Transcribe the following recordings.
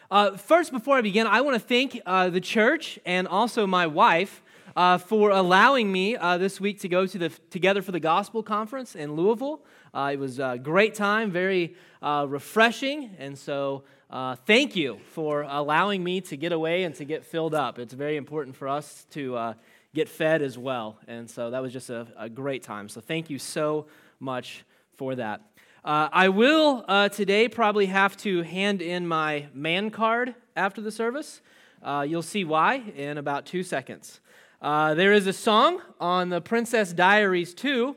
First, before I begin, I want to thank the church and also my wife for allowing me this week to go to the Together for the Gospel conference in Louisville. It was a great time, very refreshing, and so thank you for allowing me to get away and to get filled up. It's very important for us to get fed as well, and so that was just a great time. So thank you so much for that. I will today probably have to hand in my man card after the service. You'll see why in about 2 seconds. There is a song on the Princess Diaries 2,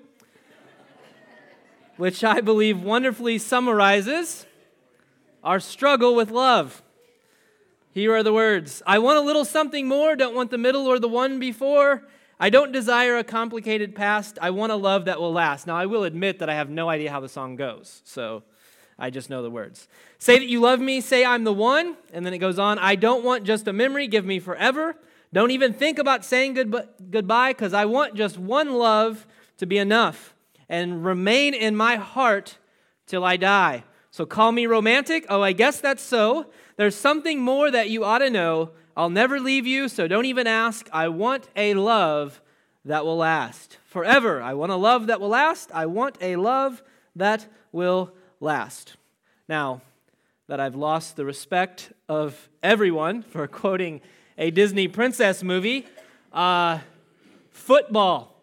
which I believe wonderfully summarizes our struggle with love. Here are the words. I want a little something more, don't want the middle or the one before. I don't desire a complicated past. I want a love that will last. Now, I will admit that I have no idea how the song goes, so I just know the words. Say that you love me, say I'm the one, and then it goes on. I don't want just a memory, give me forever. Don't even think about saying goodbye, because I want just one love to be enough and remain in my heart till I die. So call me romantic. Oh, I guess that's so. There's something more that you ought to know. I'll never leave you, so don't even ask. I want a love that will last forever. I want a love that will last. I want a love that will last. Now that I've lost the respect of everyone for quoting a Disney princess movie, football.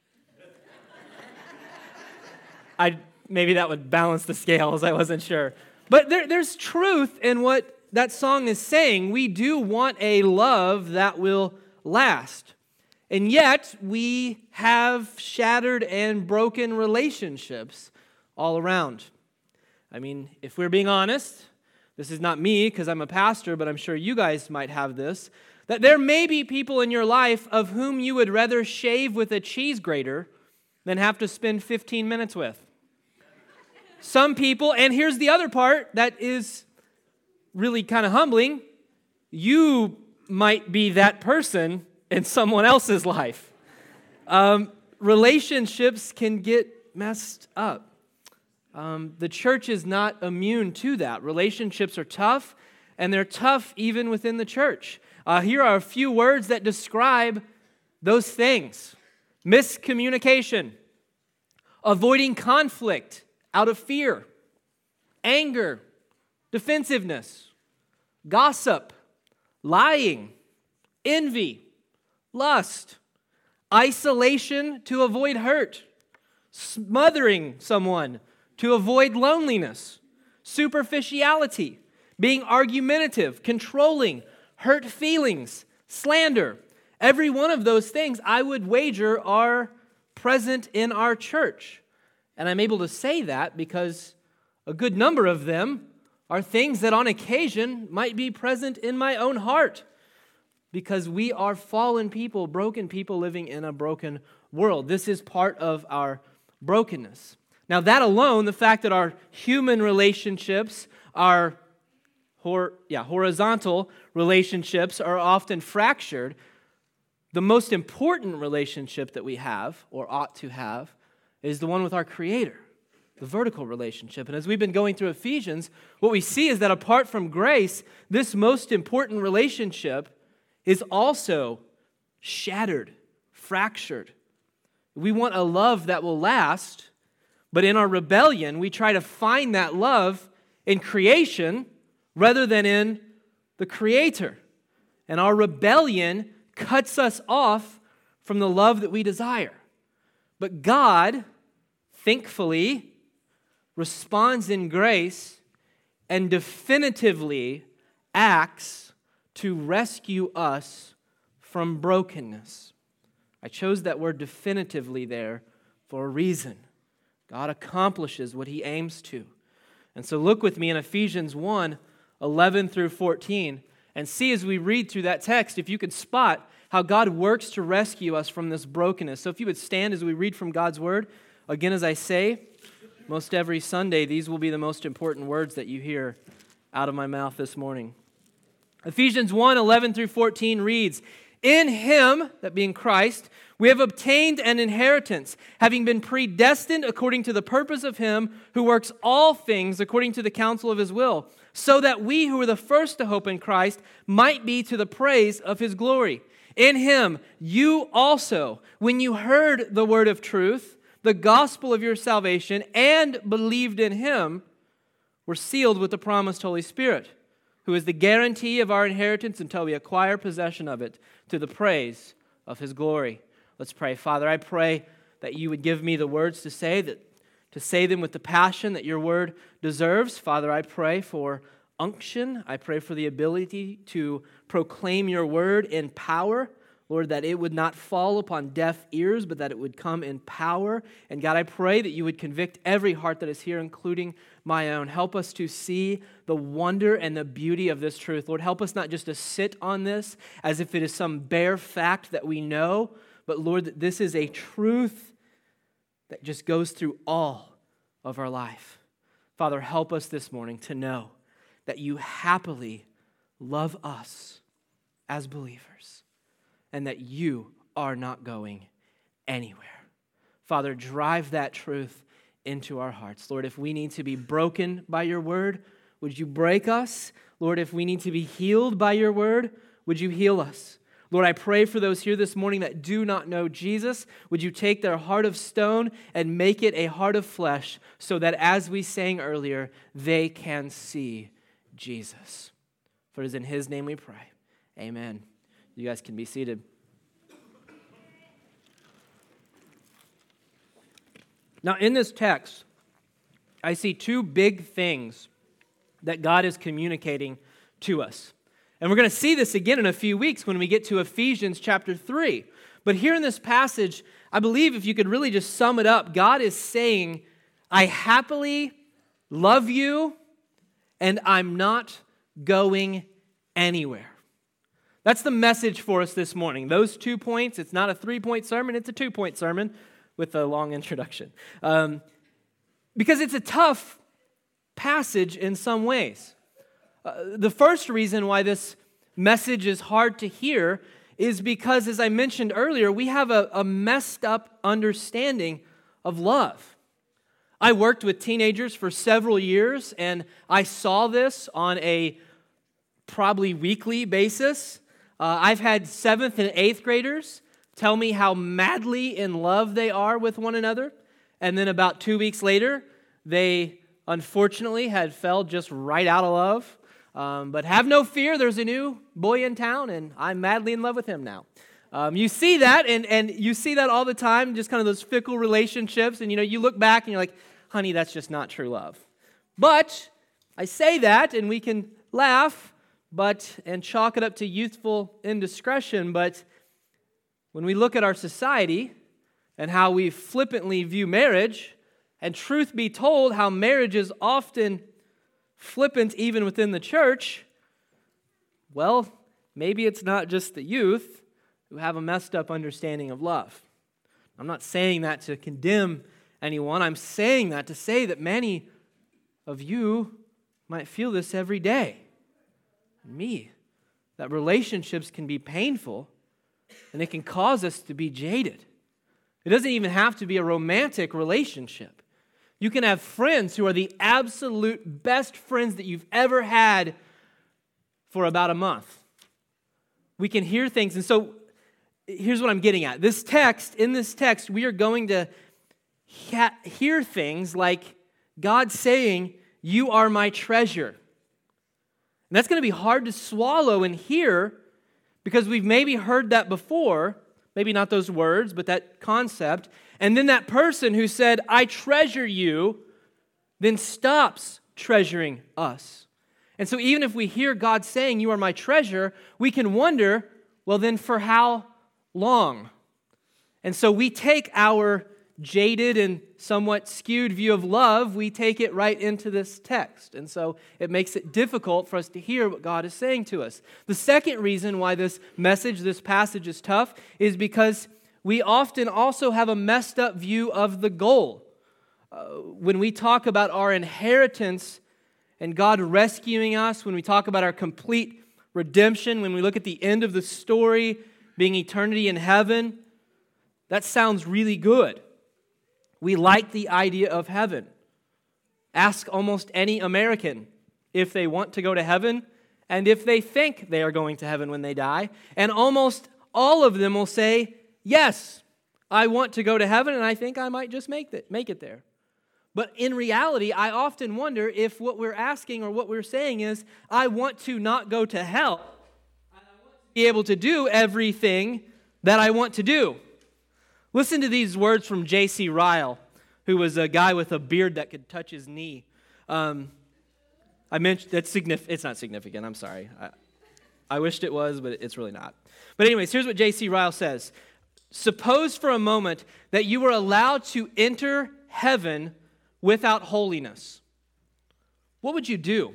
Maybe that would balance the scales. I wasn't sure. But there's truth in what that song is saying. We do want a love that will last. And yet, we have shattered and broken relationships all around. I mean, if we're being honest, this is not me because I'm a pastor, but I'm sure you guys might have this, that there may be people in your life of whom you would rather shave with a cheese grater than have to spend 15 minutes with. Some people, and here's the other part that is really kind of humbling, you might be that person in someone else's life. Relationships can get messed up. The church is not immune to that. Relationships are tough, and they're tough even within the church. Here are a few words that describe those things. Miscommunication, avoiding conflict out of fear, anger, defensiveness, gossip, lying, envy, lust, isolation to avoid hurt, smothering someone to avoid loneliness, superficiality, being argumentative, controlling, hurt feelings, slander. Every one of those things, I would wager, are present in our church. And I'm able to say that because a good number of them are things that on occasion might be present in my own heart, because we are fallen people, broken people living in a broken world. This is part of our brokenness. Now that alone, the fact that our human relationships, our horizontal relationships are often fractured, the most important relationship that we have, or ought to have, is the one with our Creator, the vertical relationship. And as we've been going through Ephesians, what we see is that apart from grace, this most important relationship is also shattered, fractured. We want a love that will last, but in our rebellion, we try to find that love in creation rather than in the Creator. And our rebellion cuts us off from the love that we desire. But God, thankfully, responds in grace and definitively acts to rescue us from brokenness. I chose that word definitively there for a reason. God accomplishes what He aims to. And so look with me in Ephesians 1, 11 through 14, and see as we read through that text, if you could spot how God works to rescue us from this brokenness. So if you would stand as we read from God's Word. Again, as I say, most every Sunday, these will be the most important words that you hear out of my mouth this morning. Ephesians 1, 11 through 14 reads, In Him, that being Christ, we have obtained an inheritance, having been predestined according to the purpose of Him who works all things according to the counsel of His will, so that we who were the first to hope in Christ might be to the praise of His glory. In Him, you also, when you heard the word of truth, the gospel of your salvation, and believed in Him, were sealed with the promised Holy Spirit, who is the guarantee of our inheritance until we acquire possession of it, to the praise of His glory. Let's pray. Father, I pray that you would give me the words to say them with the passion that your word deserves. Father, I pray for unction. I pray for the ability to proclaim your word in power. Lord, that it would not fall upon deaf ears, but that it would come in power. And God, I pray that you would convict every heart that is here, including my own. Help us to see the wonder and the beauty of this truth. Lord, help us not just to sit on this as if it is some bare fact that we know, but Lord, that this is a truth that just goes through all of our life. Father, help us this morning to know that you happily love us as believers and that you are not going anywhere. Father, drive that truth into our hearts. Lord, if we need to be broken by your word, would you break us? Lord, if we need to be healed by your word, would you heal us? Lord, I pray for those here this morning that do not know Jesus. Would you take their heart of stone and make it a heart of flesh so that, as we sang earlier, they can see Jesus. For it is in His name we pray. Amen. You guys can be seated. Now, in this text, I see two big things that God is communicating to us. And we're going to see this again in a few weeks when we get to Ephesians chapter 3. But here in this passage, I believe if you could really just sum it up, God is saying, I happily love you, and I'm not going anywhere. That's the message for us this morning. Those 2 points, it's not a 3-point sermon, it's a 2-point sermon with a long introduction. Because it's a tough passage in some ways. The first reason why this message is hard to hear is because, as I mentioned earlier, we have a messed up understanding of love. I worked with teenagers for several years, and I saw this on a probably weekly basis. I've had 7th and 8th graders tell me how madly in love they are with one another, and then about 2 weeks later, they unfortunately had fell just right out of love. But have no fear, there's a new boy in town, and I'm madly in love with him now. You see that, and you see that all the time, just kind of those fickle relationships, and you look back and you're like, honey, that's just not true love. But I say that, and we can laugh, and chalk it up to youthful indiscretion, but when we look at our society and how we flippantly view marriage, and truth be told, how marriage is often flippant even within the church, well, maybe it's not just the youth who have a messed up understanding of love. I'm not saying that to condemn anyone. I'm saying that to say that many of you might feel this every day. Me, that relationships can be painful and it can cause us to be jaded. It doesn't even have to be a romantic relationship. You can have friends who are the absolute best friends that you've ever had for about a month. We can hear things, and so here's what I'm getting at. In this text, we are going to hear things like God saying, "You are my treasure." And that's going to be hard to swallow and hear because we've maybe heard that before, maybe not those words, but that concept. And then that person who said, "I treasure you," then stops treasuring us. And so even if we hear God saying, "You are my treasure," we can wonder, well, then for how long? And so we take our jaded and somewhat skewed view of love, we take it right into this text. And so it makes it difficult for us to hear what God is saying to us. The second reason why this passage is tough is because we often also have a messed up view of the goal. When we talk about our inheritance and God rescuing us, when we talk about our complete redemption, when we look at the end of the story being eternity in heaven, that sounds really good. We like the idea of heaven. Ask almost any American if they want to go to heaven and if they think they are going to heaven when they die. And almost all of them will say, yes, I want to go to heaven and I think I might just make it there. But in reality, I often wonder if what we're asking or what we're saying is, I want to not go to hell. And I want to be able to do everything that I want to do. Listen to these words from J.C. Ryle, who was a guy with a beard that could touch his knee. I mentioned that's significant. It's not significant. I'm sorry. I wished it was, but it's really not. But anyways, here's what J.C. Ryle says. Suppose for a moment that you were allowed to enter heaven without holiness. What would you do?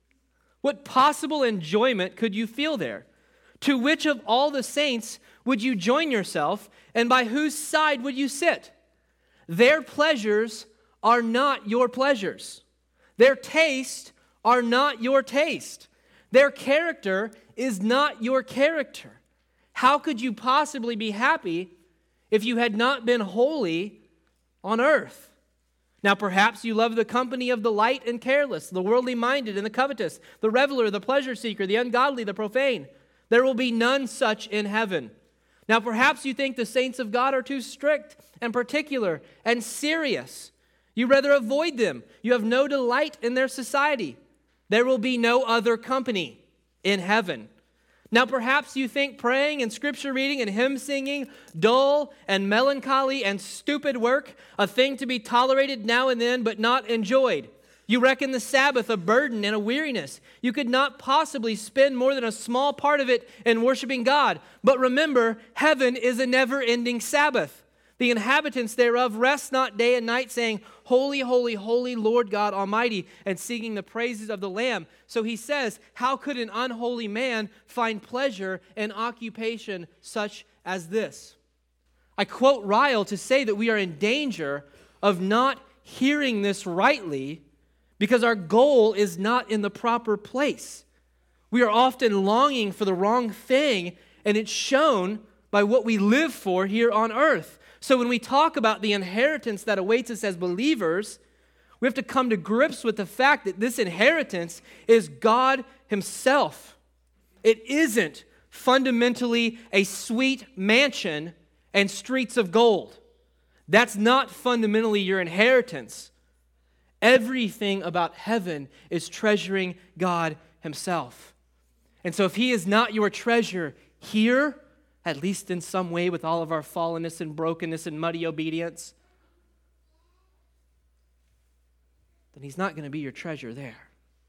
What possible enjoyment could you feel there? To which of all the saints would you join yourself, and by whose side would you sit? Their pleasures are not your pleasures. Their taste are not your taste. Their character is not your character. How could you possibly be happy if you had not been holy on earth? Now, perhaps you love the company of the light and careless, the worldly minded and the covetous, the reveler, the pleasure seeker, the ungodly, the profane. There will be none such in heaven. Now, perhaps you think the saints of God are too strict and particular and serious. You rather avoid them. You have no delight in their society. There will be no other company in heaven. Now, perhaps you think praying and scripture reading and hymn singing dull and melancholy and stupid work, a thing to be tolerated now and then but not enjoyed. You reckon the Sabbath a burden and a weariness. You could not possibly spend more than a small part of it in worshiping God. But remember, heaven is a never-ending Sabbath. The inhabitants thereof rest not day and night, saying, Holy, holy, holy, Lord God Almighty, and singing the praises of the Lamb. So he says, how could an unholy man find pleasure in occupation such as this? I quote Ryle to say that we are in danger of not hearing this rightly because our goal is not in the proper place. We are often longing for the wrong thing, and it's shown by what we live for here on earth. So when we talk about the inheritance that awaits us as believers, we have to come to grips with the fact that this inheritance is God Himself. It isn't fundamentally a sweet mansion and streets of gold. That's not fundamentally your inheritance. Everything about heaven is treasuring God Himself. And so if He is not your treasure here, at least in some way with all of our fallenness and brokenness and muddy obedience, then He's not going to be your treasure there.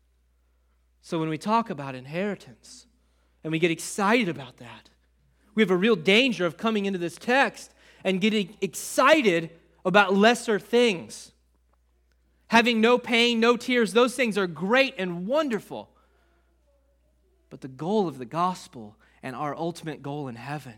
So when we talk about inheritance and we get excited about that, we have a real danger of coming into this text and getting excited about lesser things. Having no pain, no tears, those things are great and wonderful. But the goal of the gospel and our ultimate goal in heaven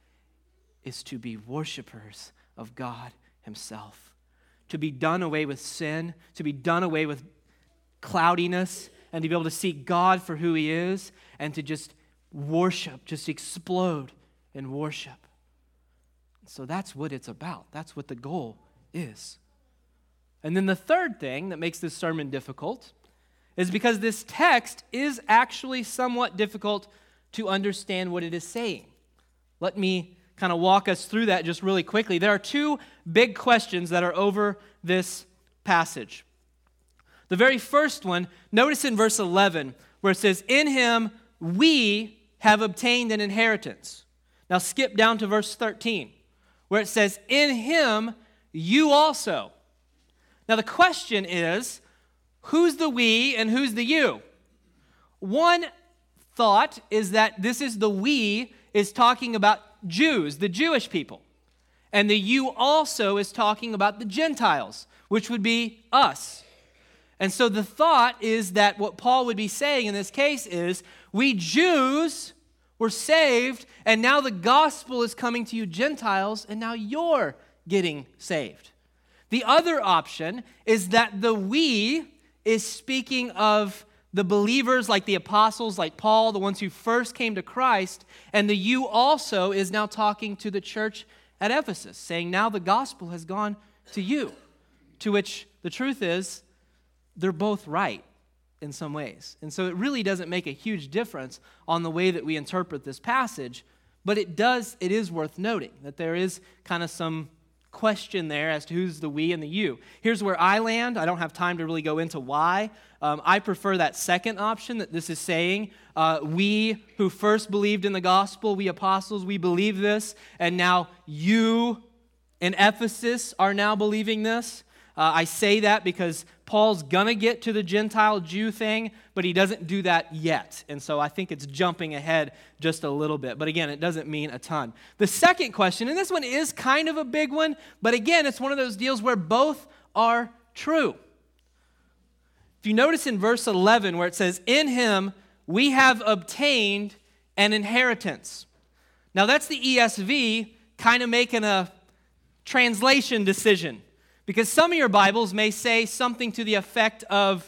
is to be worshipers of God Himself. To be done away with sin, to be done away with cloudiness, and to be able to see God for who He is, and to just worship, just explode in worship. So that's what it's about. That's what the goal is. And then the third thing that makes this sermon difficult is because this text is actually somewhat difficult to understand what it is saying. Let me kind of walk us through that just really quickly. There are two big questions that are over this passage. The very first one, notice in verse 11, where it says, In Him we have obtained an inheritance. Now skip down to verse 13, where it says, In Him you also. Now the question is, who's the we and who's the you? One thought is that this is the we is talking about Jews, the Jewish people. And the you also is talking about the Gentiles, which would be us. And so the thought is that what Paul would be saying in this case is, we Jews were saved, and now the gospel is coming to you Gentiles, and now you're getting saved. The other option is that the we is speaking of the believers like the apostles, like Paul, the ones who first came to Christ, and the you also is now talking to the church at Ephesus, saying now the gospel has gone to you. To which the truth is, they're both right. in some ways. And so it really doesn't make a huge difference on the way that we interpret this passage, but it is worth noting that there is kind of some question there as to who's the we and the you. Here's where I land. I don't have time to really go into why. I prefer that second option, that this is saying, we who first believed in the gospel, we apostles, we believe this, and now you in Ephesus are now believing this. I say that because Paul's going to get to the Gentile-Jew thing, but he doesn't do that yet. And so I think it's jumping ahead just a little bit. But again, it doesn't mean a ton. The second question, and this one is kind of a big one, but again, it's one of those deals where both are true. If you notice in verse 11 where it says, "In him we have obtained an inheritance." Now that's the ESV kind of making a translation decision. Because some of your Bibles may say something to the effect of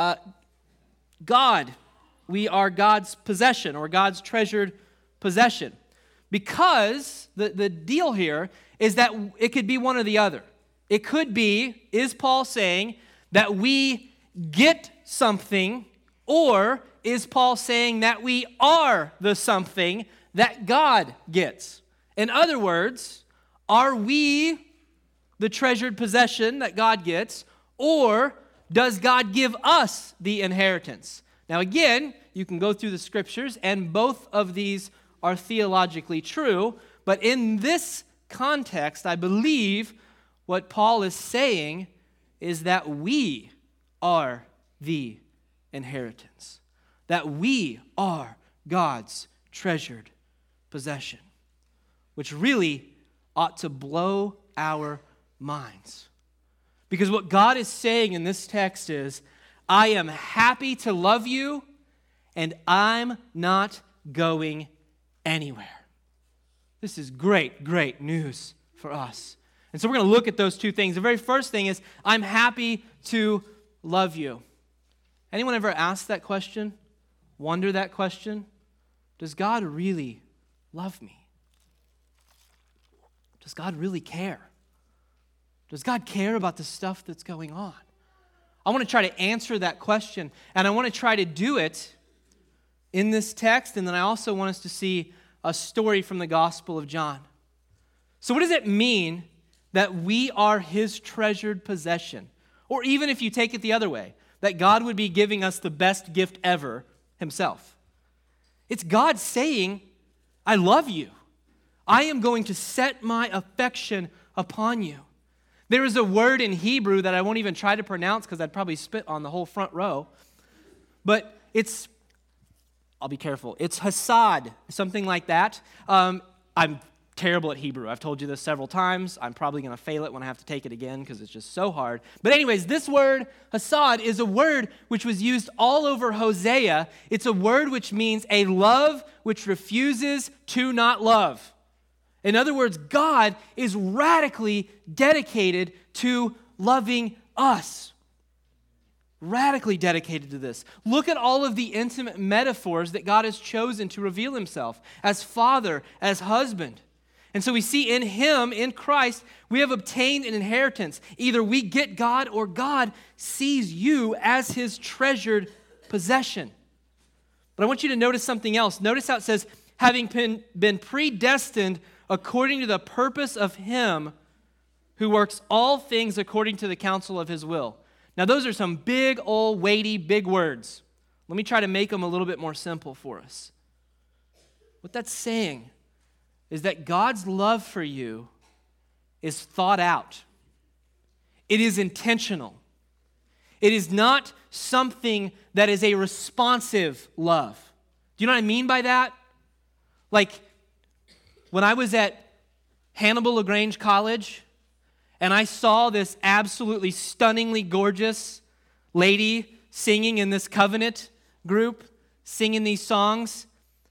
God. We are God's possession or God's treasured possession. Because the deal here is that it could be one or the other. It could be, is Paul saying that we get something, or is Paul saying that we are the something that God gets? In other words, are we the treasured possession that God gets, or does God give us the inheritance? Now again, you can go through the scriptures, and both of these are theologically true, but in this context, I believe what Paul is saying is that we are the inheritance, that we are God's treasured possession, which really ought to blow our minds. Because what God is saying in this text is, I am happy to love you, and I'm not going anywhere. This is great, great news for us. And so we're going to look at those two things. The very first thing is, I'm happy to love you. Anyone ever ask that question? Wonder that question? Does God really love me? Does God really care? Does God care about the stuff that's going on? I want to try to answer that question, and I want to try to do it in this text, and then I also want us to see a story from the Gospel of John. So what does it mean that we are His treasured possession? Or even if you take it the other way, that God would be giving us the best gift ever, Himself. It's God saying, I love you. I am going to set my affection upon you. There is a word in Hebrew that I won't even try to pronounce because I'd probably spit on the whole front row. But I'll be careful. It's hasad, something like that. I'm terrible at Hebrew. I've told you this several times. I'm probably going to fail it when I have to take it again because it's just so hard. But anyways, this word, hasad, is a word which was used all over Hosea. It's a word which means a love which refuses to not love. In other words, God is radically dedicated to loving us. Radically dedicated to this. Look at all of the intimate metaphors that God has chosen to reveal Himself as Father, as husband. And so we see in Him, in Christ, we have obtained an inheritance. Either we get God or God sees you as His treasured possession. But I want you to notice something else. Notice how it says, having been predestined according to the purpose of Him who works all things according to the counsel of His will. Now, those are some big, old, weighty, big words. Let me try to make them a little bit more simple for us. What that's saying is that God's love for you is thought out. It is intentional. It is not something that is a responsive love. Do you know what I mean by that? Like, when I was at Hannibal LaGrange College and I saw this absolutely stunningly gorgeous lady singing in this covenant group, singing these songs,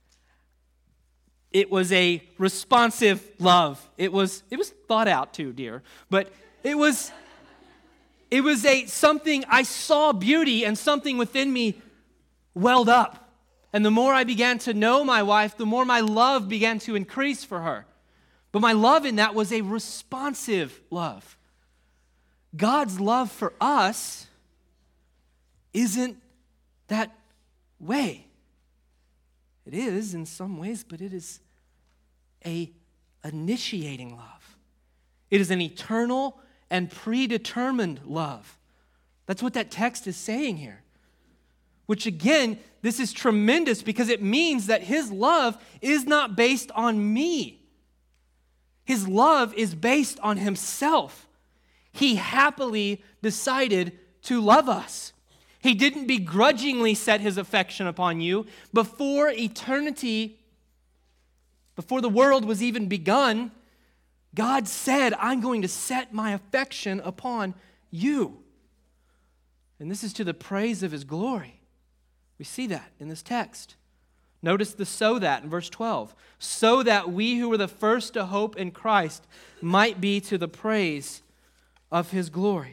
it was a responsive love. It was thought out too, dear, but it was something. I saw beauty and something within me welled up. And the more I began to know my wife, the more my love began to increase for her. But my love in that was a responsive love. God's love for us isn't that way. It is in some ways, but it is a initiating love. It is an eternal and predetermined love. That's what that text is saying here. Which again, this is tremendous because it means that his love is not based on me. His love is based on himself. He happily decided to love us. He didn't begrudgingly set his affection upon you. Before eternity, before the world was even begun, God said, I'm going to set my affection upon you. And this is to the praise of his glory. We see that in this text. Notice the "so that" in verse 12. So that we who were the first to hope in Christ might be to the praise of his glory.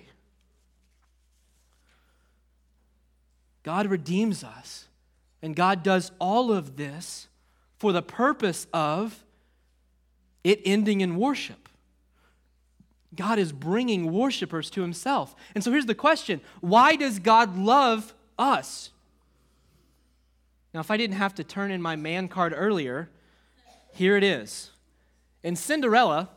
God redeems us, and God does all of this for the purpose of it ending in worship. God is bringing worshipers to himself. And so here's the question: why does God love us? Now, if I didn't have to turn in my man card earlier, here it is. In Cinderella,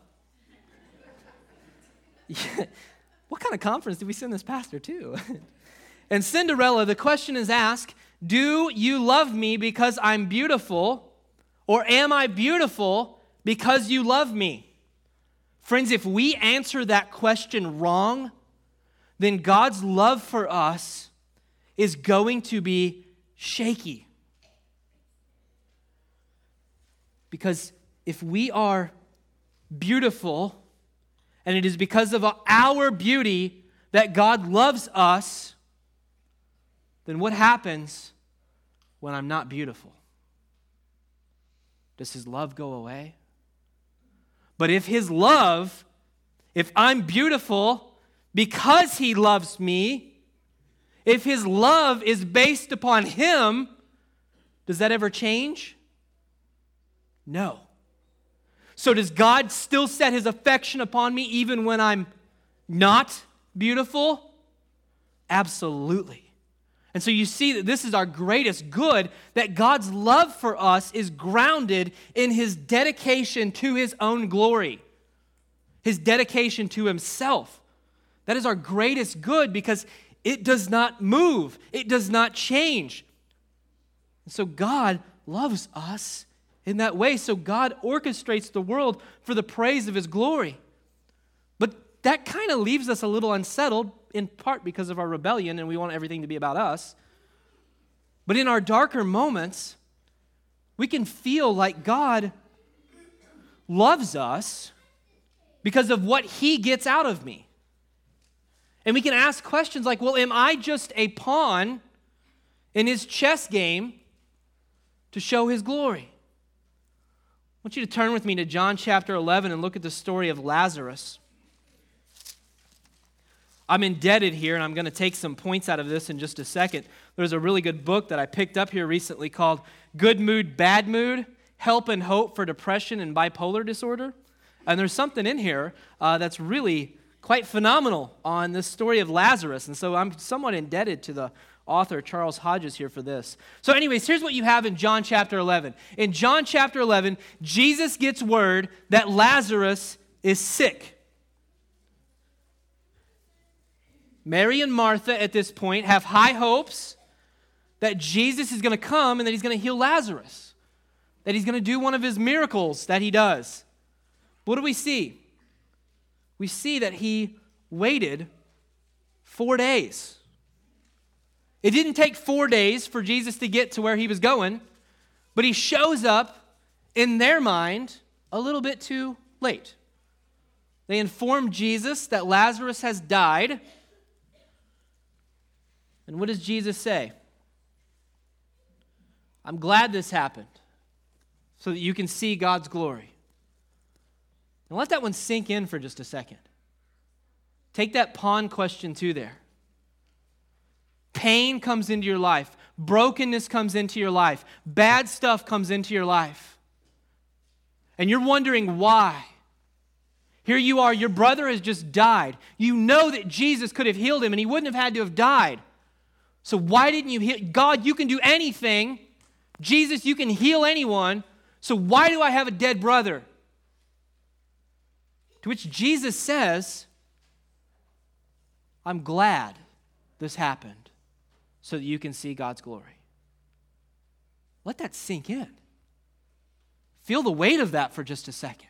what kind of conference did we send this pastor to? In Cinderella, the question is asked, do you love me because I'm beautiful, or am I beautiful because you love me? Friends, if we answer that question wrong, then God's love for us is going to be shaky. Because if we are beautiful, and it is because of our beauty that God loves us, then what happens when I'm not beautiful? Does his love go away? But if I'm beautiful because he loves me, if his love is based upon him, does that ever change? No. So does God still set his affection upon me even when I'm not beautiful? Absolutely. And so you see that this is our greatest good, that God's love for us is grounded in his dedication to his own glory, his dedication to himself. That is our greatest good because it does not move, it does not change. And so God loves us in that way. So God orchestrates the world for the praise of his glory. But that kind of leaves us a little unsettled, in part because of our rebellion and we want everything to be about us. But in our darker moments, we can feel like God loves us because of what he gets out of me. And we can ask questions like, well, am I just a pawn in his chess game to show his glory? I want you to turn with me to John chapter 11 and look at the story of Lazarus. I'm indebted here, and I'm going to take some points out of this in just a second. There's a really good book that I picked up here recently called Good Mood, Bad Mood, Help and Hope for Depression and Bipolar Disorder. And there's something in here that's really quite phenomenal on this story of Lazarus. And so I'm somewhat indebted to the author, Charles Hodges, here for this. So anyways, here's what you have in John chapter 11. In John chapter 11, Jesus gets word that Lazarus is sick. Mary and Martha at this point have high hopes that Jesus is going to come and that he's going to heal Lazarus, that he's going to do one of his miracles that he does. What do we see? We see that he waited 4 days. It didn't take 4 days for Jesus to get to where he was going, but he shows up in their mind a little bit too late. They inform Jesus that Lazarus has died. And what does Jesus say? I'm glad this happened so that you can see God's glory. And let that one sink in for just a second. Take that pawn question too there. Pain comes into your life. Brokenness comes into your life. Bad stuff comes into your life. And you're wondering why. Here you are, your brother has just died. You know that Jesus could have healed him and he wouldn't have had to have died. So why didn't you heal? God, you can do anything. Jesus, you can heal anyone. So why do I have a dead brother? To which Jesus says, I'm glad this happened so that you can see God's glory. Let that sink in. Feel the weight of that for just a second.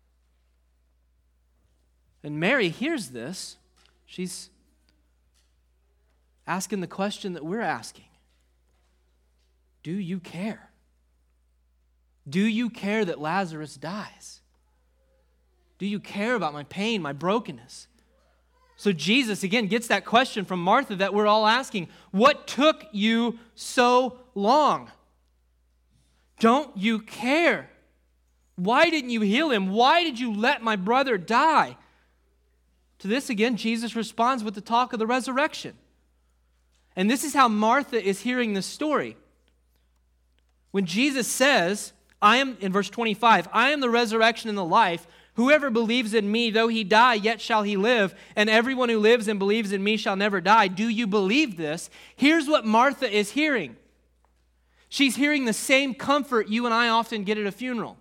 And Mary hears this. She's asking the question that we're asking. Do you care? Do you care that Lazarus dies? Do you care about my pain, my brokenness? So Jesus, again, gets that question from Martha that we're all asking. What took you so long? Don't you care? Why didn't you heal him? Why did you let my brother die? To this, again, Jesus responds with the talk of the resurrection. And this is how Martha is hearing this story. When Jesus says, in verse 25, I am the resurrection and the life. Whoever believes in me, though he die, yet shall he live. And everyone who lives and believes in me shall never die. Do you believe this? Here's what Martha is hearing. She's hearing the same comfort you and I often get at a funeral.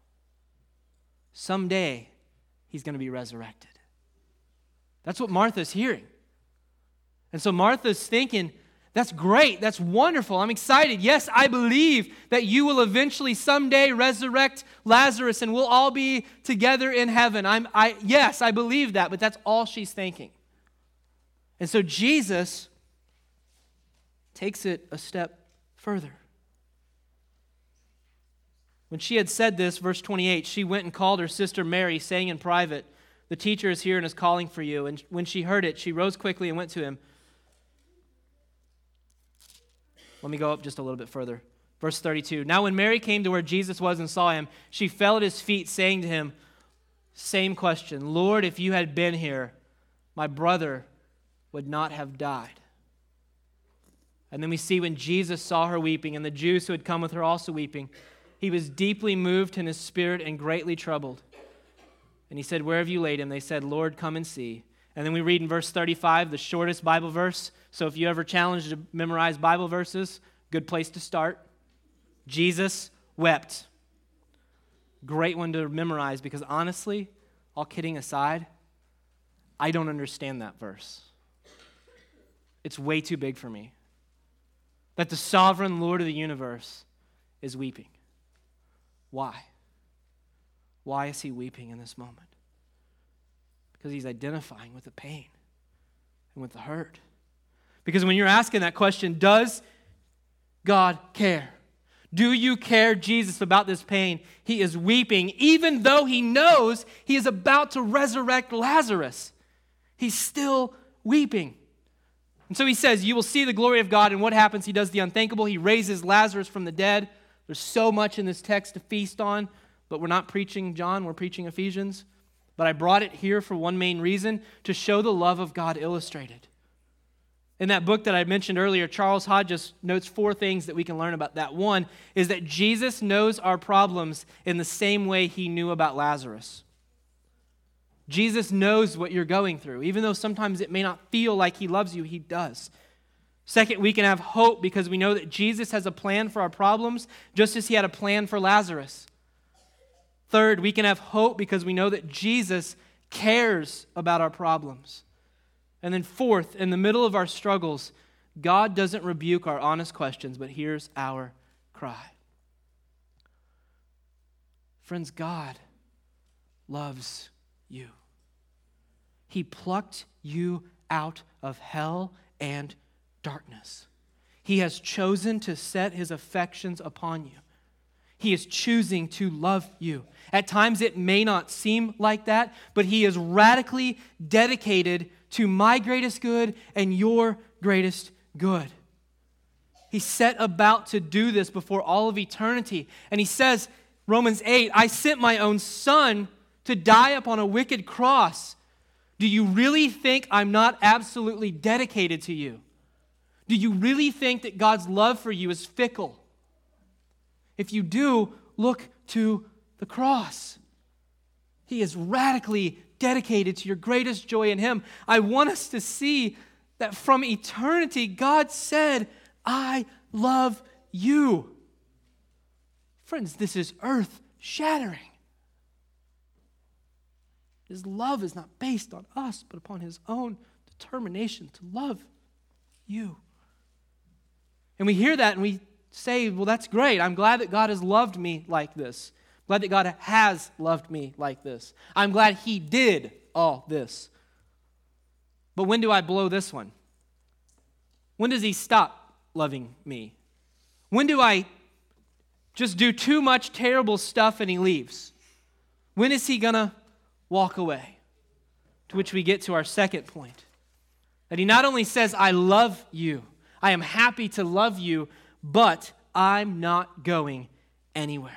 Someday, he's going to be resurrected. That's what Martha's hearing. And so Martha's thinking, that's great, that's wonderful, I'm excited. Yes, I believe that you will eventually someday resurrect Lazarus and we'll all be together in heaven. Yes, I believe that, but that's all she's thinking. And so Jesus takes it a step further. When she had said this, verse 28, she went and called her sister Mary, saying in private, the teacher is here and is calling for you. And when she heard it, she rose quickly and went to him. Let me go up just a little bit further. Verse 32. Now when Mary came to where Jesus was and saw him, she fell at his feet, saying to him, same question, Lord, if you had been here, my brother would not have died. And then we see when Jesus saw her weeping, and the Jews who had come with her also weeping, he was deeply moved in his spirit and greatly troubled. And he said, where have you laid him? They said, Lord, come and see. And then we read in verse 35, the shortest Bible verse. So if you ever challenged to memorize Bible verses, good place to start. Jesus wept. Great one to memorize because honestly, all kidding aside, I don't understand that verse. It's way too big for me. That the sovereign Lord of the universe is weeping. Why? Why is he weeping in this moment? Because he's identifying with the pain and with the hurt. Because when you're asking that question, does God care? Do you care, Jesus, about this pain? He is weeping, even though he knows he is about to resurrect Lazarus. He's still weeping. And so he says, you will see the glory of God, and what happens? He does the unthinkable. He raises Lazarus from the dead. There's so much in this text to feast on, but we're not preaching John, we're preaching Ephesians. But I brought it here for one main reason, to show the love of God illustrated. In that book that I mentioned earlier, Charles Hodges notes 4 things that we can learn about that. One is that Jesus knows our problems in the same way he knew about Lazarus. Jesus knows what you're going through. Even though sometimes it may not feel like he loves you, he does. Second, we can have hope because we know that Jesus has a plan for our problems, just as he had a plan for Lazarus. Third, we can have hope because we know that Jesus cares about our problems. And then fourth, in the middle of our struggles, God doesn't rebuke our honest questions, but hears our cry. Friends, God loves you. He plucked you out of hell and darkness. He has chosen to set his affections upon you. He is choosing to love you. At times it may not seem like that, but he is radically dedicated to my greatest good and your greatest good. He set about to do this before all of eternity. And he says, Romans 8, I sent my own son to die upon a wicked cross. Do you really think I'm not absolutely dedicated to you? Do you really think that God's love for you is fickle? If you do, look to the cross. He is radically dedicated to your greatest joy in him. I want us to see that from eternity, God said, I love you. Friends, this is earth-shattering. His love is not based on us, but upon his own determination to love you. And we hear that and we say, well, that's great. I'm glad that God has loved me like this. I'm glad that God has loved me like this. I'm glad he did all this. But when do I blow this one? When does he stop loving me? When do I just do too much terrible stuff and he leaves? When is he going to walk away? To which we get to our second point. That he not only says, I love you, I am happy to love you, but I'm not going anywhere.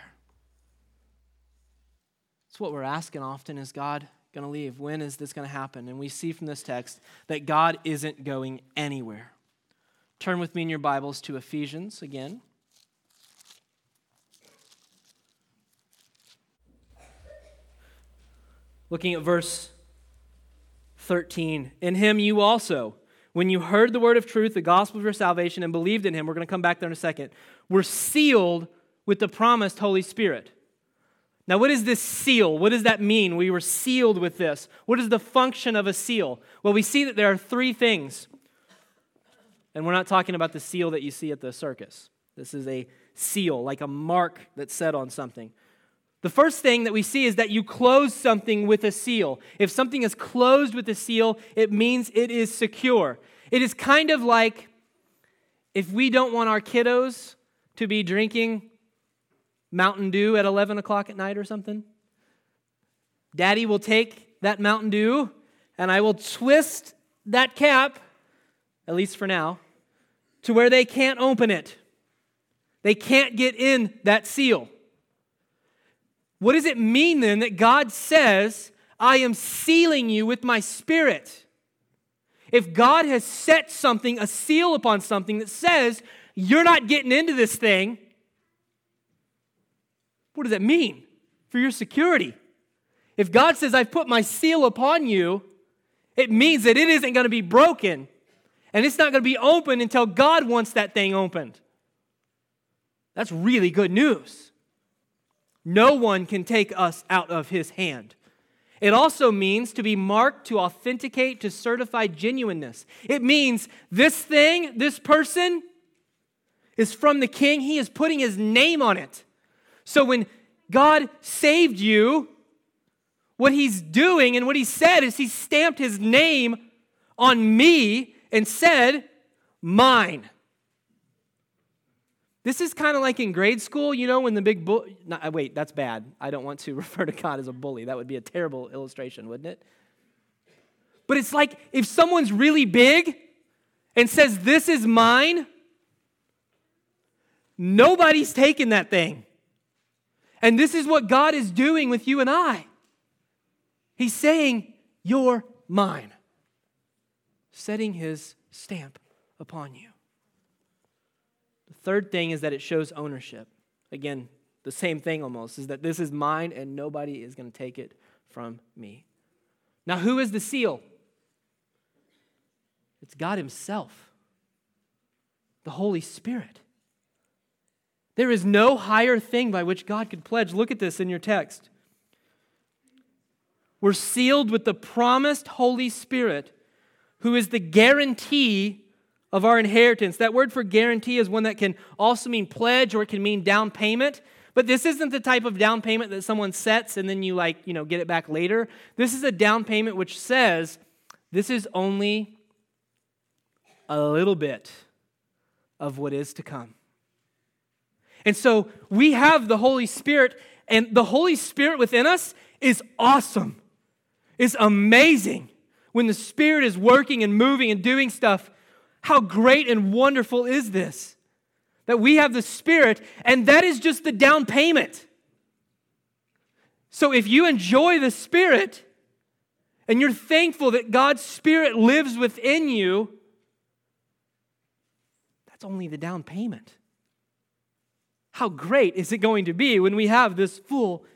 That's what we're asking often, is God going to leave? When is this going to happen? And we see from this text that God isn't going anywhere. Turn with me in your Bibles to Ephesians again. Looking at verse 13. In him you also, when you heard the word of truth, the gospel of your salvation, and believed in him, we're going to come back there in a second, were sealed with the promised Holy Spirit. Now, what is this seal? What does that mean? We were sealed with this. What is the function of a seal? Well, we see that there are three things. And we're not talking about the seal that you see at the circus. This is a seal, like a mark that's set on something. The first thing that we see is that you close something with a seal. If something is closed with a seal, it means it is secure. It is kind of like if we don't want our kiddos to be drinking Mountain Dew at 11 o'clock at night or something. Daddy will take that Mountain Dew and I will twist that cap, at least for now, to where they can't open it. They can't get in that seal. What does it mean then that God says, I am sealing you with my Spirit? If God has set something, a seal upon something that says, you're not getting into this thing, what does that mean for your security? If God says, I've put my seal upon you, it means that it isn't going to be broken. And it's not going to be open until God wants that thing opened. That's really good news. No one can take us out of his hand. It also means to be marked, to authenticate, to certify genuineness. It means this thing, this person, is from the King. He is putting his name on it. So when God saved you, what he's doing and what he said is he stamped his name on me and said, mine. This is kind of like in grade school, you know, when the big bully... No, wait, that's bad. I don't want to refer to God as a bully. That would be a terrible illustration, wouldn't it? But it's like if someone's really big and says, this is mine, nobody's taking that thing. And this is what God is doing with you and I. He's saying, you're mine. Setting his stamp upon you. The third thing is that it shows ownership. Again, the same thing almost, is that this is mine and nobody is going to take it from me. Now, who is the seal? It's God himself. The Holy Spirit. There is no higher thing by which God could pledge. Look at this in your text. We're sealed with the promised Holy Spirit, who is the guarantee of our inheritance. That word for guarantee is one that can also mean pledge or it can mean down payment. But this isn't the type of down payment that someone sets and then you get it back later. This is a down payment which says, this is only a little bit of what is to come. And so we have the Holy Spirit, and the Holy Spirit within us is awesome. It's amazing when the Spirit is working and moving and doing stuff. How great and wonderful is this? That we have the Spirit, and that is just the down payment. So if you enjoy the Spirit, and you're thankful that God's Spirit lives within you, that's only the down payment. How great is it going to be when we have this full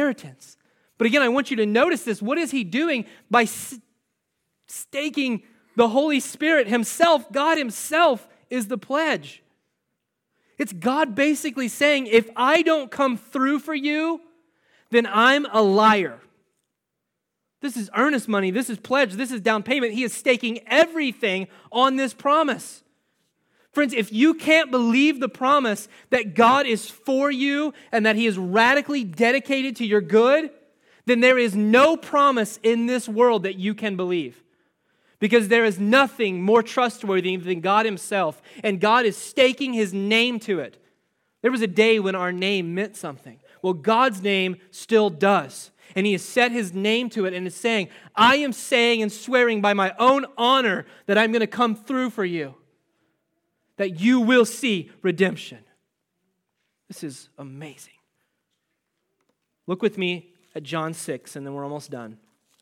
inheritance? But again, I want you to notice this. What is he doing by staking The Holy Spirit himself, God himself, is the pledge. It's God basically saying, if I don't come through for you, then I'm a liar. This is earnest money. This is pledge. This is down payment. He is staking everything on this promise. Friends, if you can't believe the promise that God is for you and that He is radically dedicated to your good, then there is no promise in this world that you can believe. Because there is nothing more trustworthy than God Himself, and God is staking His name to it. There was a day when our name meant something. Well, God's name still does. And He has set His name to it and is saying, I am saying and swearing by my own honor that I'm going to come through for you. That you will see redemption. This is amazing. Look with me at John 6, and then we're almost done.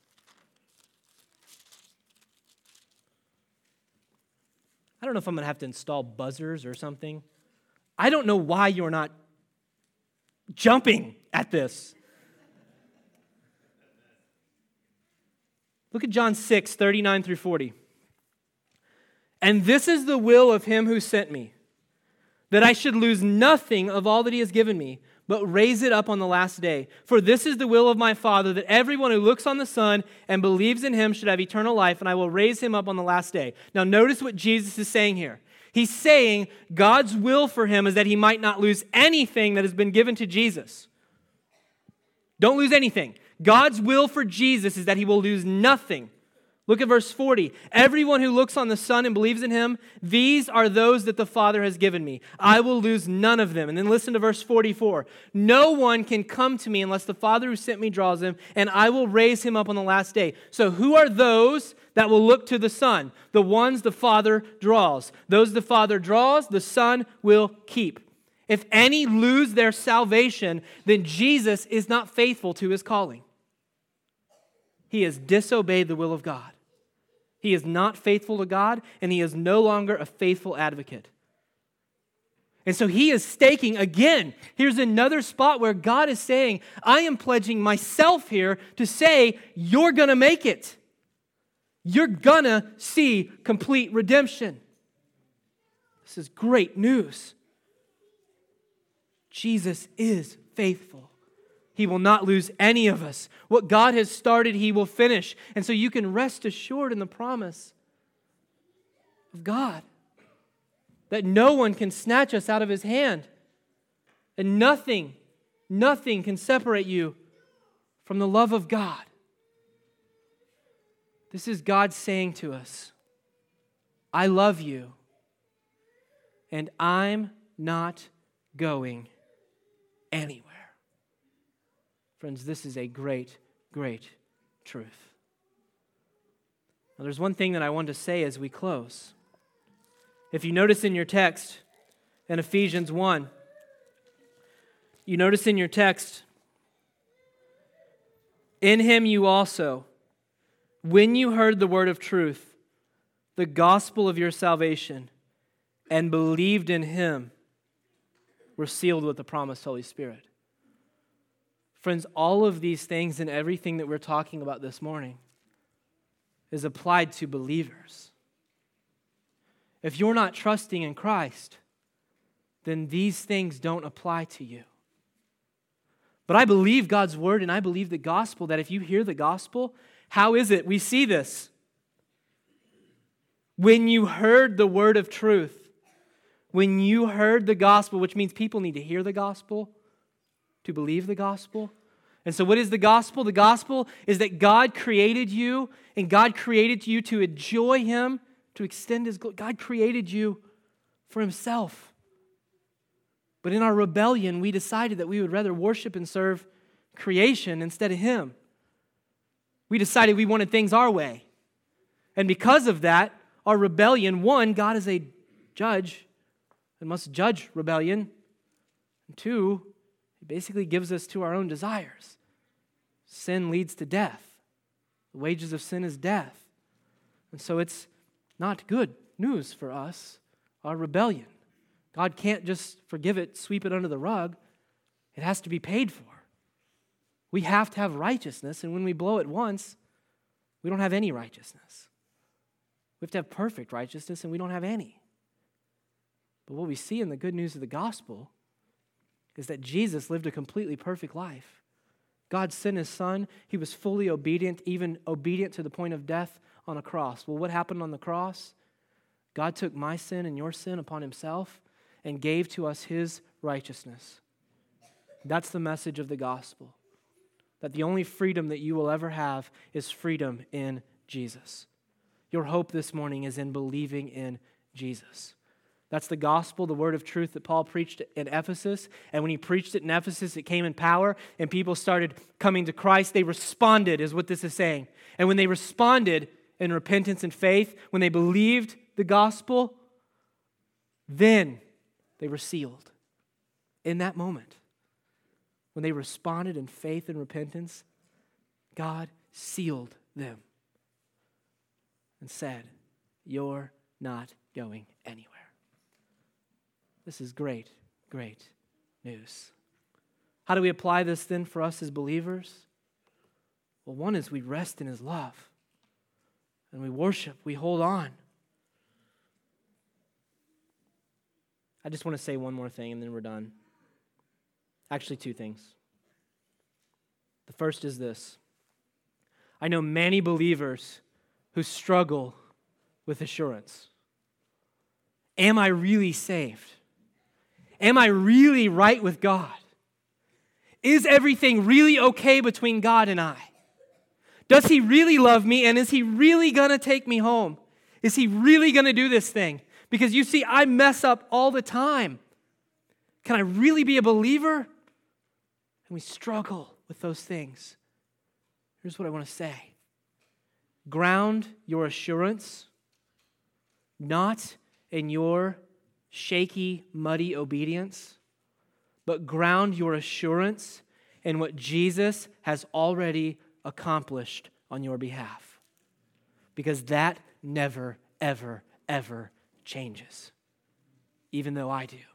I don't know if I'm going to have to install buzzers or something. I don't know why you're not jumping at this. Look at John 6, 39 through 40. And this is the will of Him who sent me, that I should lose nothing of all that He has given me, but raise it up on the last day. For this is the will of my Father, that everyone who looks on the Son and believes in Him should have eternal life, and I will raise him up on the last day. Now notice what Jesus is saying here. He's saying God's will for him is that he might not lose anything that has been given to Jesus. Don't lose anything. God's will for Jesus is that he will lose nothing. Look at verse 40. Everyone who looks on the Son and believes in Him, these are those that the Father has given me. I will lose none of them. And then listen to verse 44. No one can come to me unless the Father who sent me draws him, and I will raise him up on the last day. So who are those that will look to the Son? The ones the Father draws. Those the Father draws, the Son will keep. If any lose their salvation, then Jesus is not faithful to His calling. He has disobeyed the will of God. He is not faithful to God, and he is no longer a faithful advocate. And so he is staking again. Here's another spot where God is saying, I am pledging myself here to say, you're going to make it. You're going to see complete redemption. This is great news. Jesus is faithful. He will not lose any of us. What God has started, He will finish. And so you can rest assured in the promise of God that no one can snatch us out of His hand. And nothing can separate you from the love of God. This is God saying to us, I love you, and I'm not going anywhere. Friends, this is a great, great truth. Now, there's one thing that I want to say as we close. If you notice in your text, in Ephesians 1, you notice in your text, in Him you also, when you heard the word of truth, the gospel of your salvation, and believed in Him, were sealed with the promised Holy Spirit. Friends, all of these things and everything that we're talking about this morning is applied to believers. If you're not trusting in Christ, then these things don't apply to you. But I believe God's word and I believe the gospel, that if you hear the gospel, how is it we see this? When you heard the word of truth, when you heard the gospel, which means people need to hear the gospel to believe the gospel. And so what is the gospel? The gospel is that God created you, and God created you to enjoy Him, to extend His glory. God created you for Himself. But in our rebellion, we decided that we would rather worship and serve creation instead of Him. We decided we wanted things our way. And because of that, our rebellion, one, God is a judge and must judge rebellion. And two, He basically gives us to our own desires. Sin leads to death. The wages of sin is death. And so it's not good news for us, our rebellion. God can't just forgive it, sweep it under the rug. It has to be paid for. We have to have righteousness, and when we blow it once, we don't have any righteousness. We have to have perfect righteousness, and we don't have any. But what we see in the good news of the gospel is that Jesus lived a completely perfect life. God sent his Son. He was fully obedient, even obedient to the point of death on a cross. Well, what happened on the cross? God took my sin and your sin upon himself and gave to us his righteousness. That's the message of the gospel. That the only freedom that you will ever have is freedom in Jesus. Your hope this morning is in believing in Jesus. That's the gospel, the word of truth that Paul preached in Ephesus. And when he preached it in Ephesus, it came in power, and people started coming to Christ. They responded, is what this is saying. And when they responded in repentance and faith, when they believed the gospel, then they were sealed. In that moment, when they responded in faith and repentance, God sealed them and said, "You're not going anywhere." This is great, great news. How do we apply this then for us as believers? Well, one is we rest in his love, and we worship, we hold on. I just want to say one more thing, and then we're done. Actually, two things. The first is this. I know many believers who struggle with assurance. Am I really saved? Am I really right with God? Is everything really okay between God and I? Does he really love me, and is he really going to take me home? Is he really going to do this thing? Because you see, I mess up all the time. Can I really be a believer? And we struggle with those things. Here's what I want to say. Ground your assurance not in your shaky, muddy obedience, but ground your assurance in what Jesus has already accomplished on your behalf. Because that never, ever, ever changes, even though I do.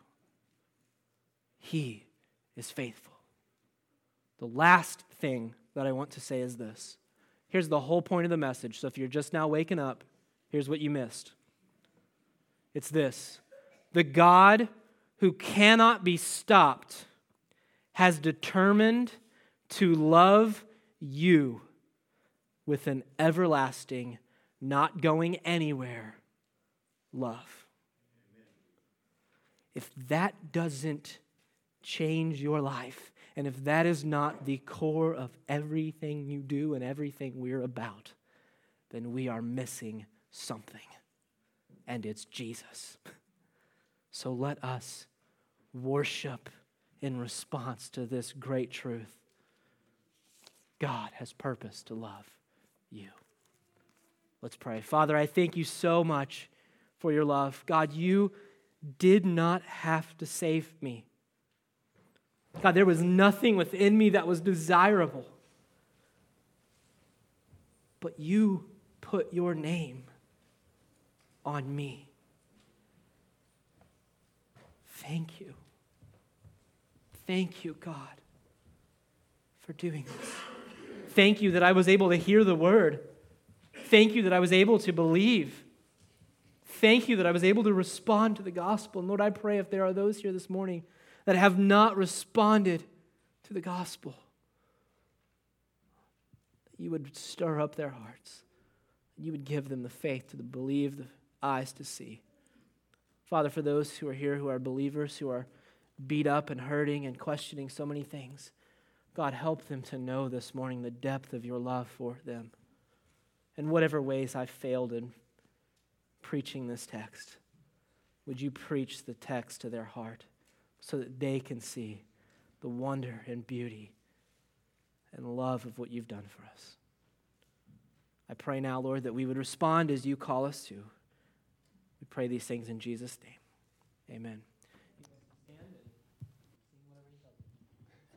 He is faithful. The last thing that I want to say is this. Here's the whole point of the message. So if you're just now waking up, here's what you missed. It's this. The God who cannot be stopped has determined to love you with an everlasting, not going anywhere love. If that doesn't change your life, and if that is not the core of everything you do and everything we're about, then we are missing something, and it's Jesus. So let us worship in response to this great truth. God has purpose to love you. Let's pray. Father, I thank you so much for your love. God, you did not have to save me. God, there was nothing within me that was desirable. But you put your name on me. Thank you. Thank you, God, for doing this. Thank you that I was able to hear the word. Thank you that I was able to believe. Thank you that I was able to respond to the gospel. And Lord, I pray if there are those here this morning that have not responded to the gospel, that you would stir up their hearts. You would give them the faith to believe, the eyes to see. Father, for those who are here who are believers, who are beat up and hurting and questioning so many things, God, help them to know this morning the depth of your love for them. In whatever ways I've failed in preaching this text, would you preach the text to their heart so that they can see the wonder and beauty and love of what you've done for us. I pray now, Lord, that we would respond as you call us to. We pray these things in Jesus' name. Amen.